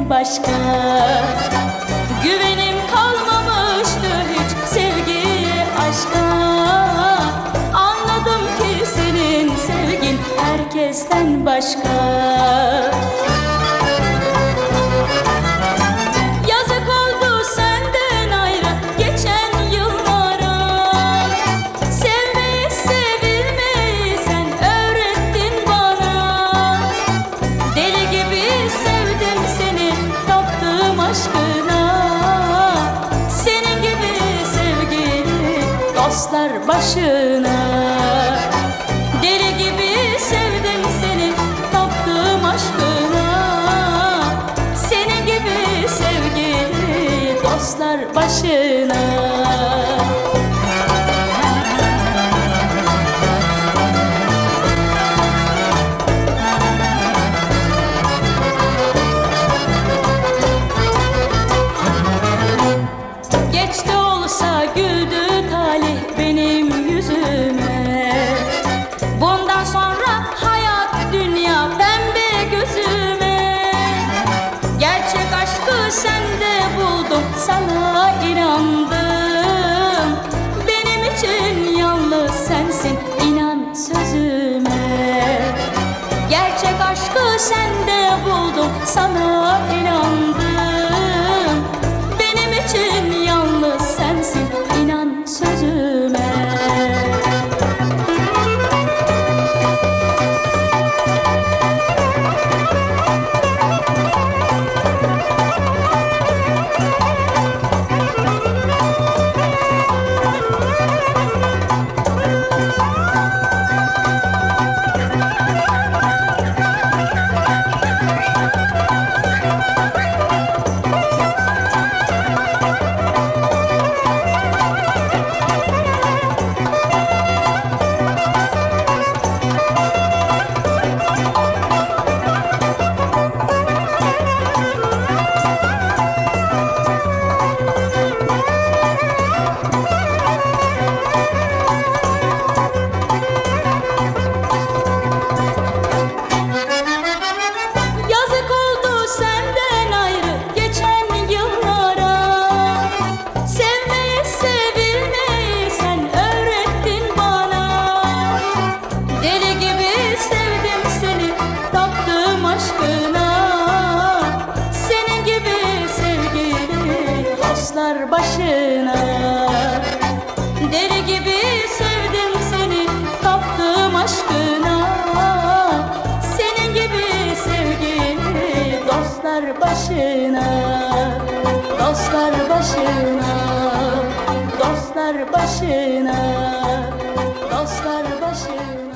başka. Güvenim kalmamıştı hiç sevgiye, aşka. Anladım ki senin sevgin herkesten başka. Yazık oldu senden ayrı geçen yıllara. Sevmeyi sevilmeyi sen öğrettin bana. Deli gibi sevdim seni, taptım aşkına. Senin gibi sevgili dostlar başına. Deli gibi sevdim seni, taptım aşkına. Senin gibi sevgili dostlar başına. Geç de olsa güldü talih benim yüzüme. Bundan sonra hayat dünya pembe gözüme. Gerçek aşkı sende buldum, sana inandım. Benim için yalnız sensin, inan sözüme. Gerçek aşkı sende buldum, sana inandım. Benim için yalnız sensin, inan sözüme. Yazık oldu senden ayrı geçen yıllara. Sevmeyi sevilmeyi sen öğrettin bana. Deli gibi sevdim seni, taptım aşkına. Senin gibi sevgili dostlar başına. Deli gibi sevdim seni, taptım aşkına. Senin gibi sevgili dostlar başına. Dostlar başına. Dostlar başına. Dostlar başına.